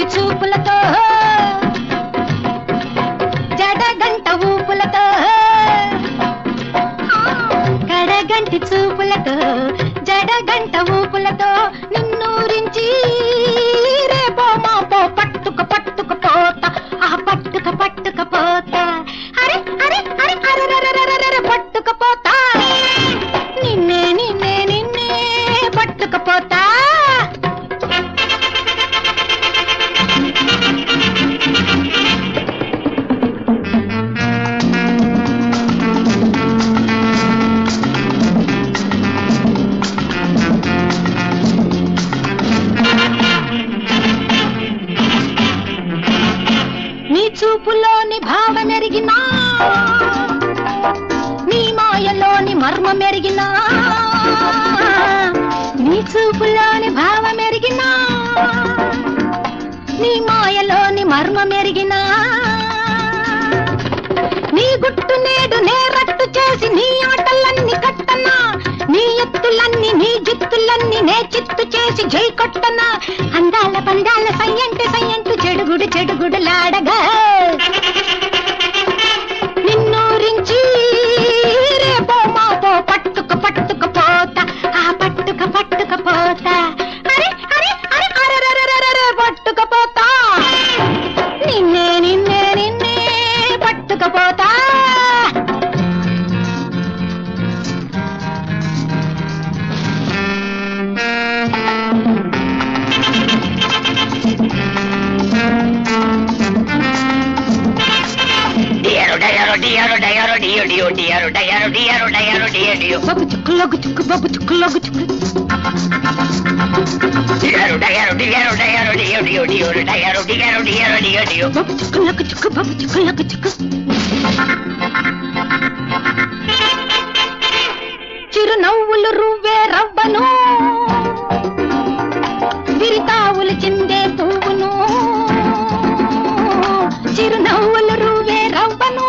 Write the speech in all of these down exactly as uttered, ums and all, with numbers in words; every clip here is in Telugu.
చూపులతో జడగంట ఊపులతో కడగంటి చూపులతో జడగంట ఊపులతో నిన్నూరించి రేపో మాపో పట్టుక పట్టుక పోతా ఆ పట్టుక పట్టుక పోతా అరే అరే అరే అరే పట్టుక పోతా నిన్నే నిన్నే నిన్నే పట్టుక పోతా చూపులోని భావ మెరిగినా నీ మాయలోని మర్మ మెరిగినా నీ చూపులోని భావ మెరిగినా నీ మాయలోని మర్మ మెరిగినా నీ గుట్టు నేడు నేరట్టు చేసి నీ ఆటలన్నీ కట్టనా నీ ఎత్తులన్నీ నీ జిత్తులన్నీ నే చిత్తు చేసి జై కొట్టనా అందాల పందాల సయ్యంటి సయ్యంటు చెడుగుడు చెడుగుడు లాడగా నిన్నూరించి రేపో మాపో పట్టుక పట్టుక పోతా ఆ పట్టుక పట్టుక పోతా అరే అరే అరే అరే పట్టుక పోతా నిన్నే నిన్నే నిన్నే పట్టుక పోతా Diaro, diaro, dio, dio, diaro, diaro, diaro, diaro, dio, dio. Babu chuk, logu chuk, babu chuk, logu chuk. Diaro, diaro, diaro, diaro, dio, dio, dio, diaro, diaro, diaro, dio, dio. Babu chuk, logu chuk, babu chuk, logu chuk. చిరునవ్వులు రువ్వే రవ్వను విరితావులు చిందే పువ్వును చిరునవ్వులు రువ్వే రవ్వను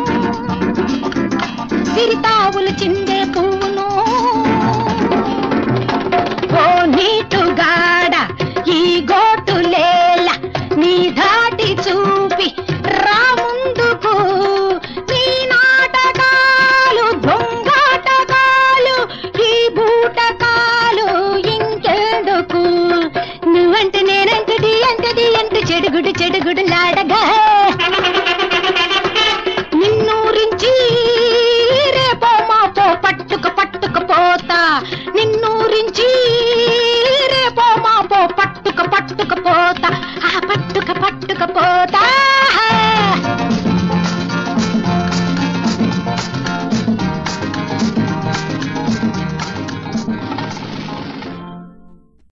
విరితావులు చిందే పువ్వును ఓ నీటుగాడ ఈ గోటులేల నీ ధాటి చూపి రా ముందుకు నీ నాటకాలు దొంగాటకాలు ఈ బూటకాలు ఇంకెందుకు నువ్వంటే నేనంటది అంటది అంట చెడుగుడు చెడుగుడు లాడగా నిన్నూరించి రేపో మాపో పట్టుక పట్టుక పోతా నిన్నూరించి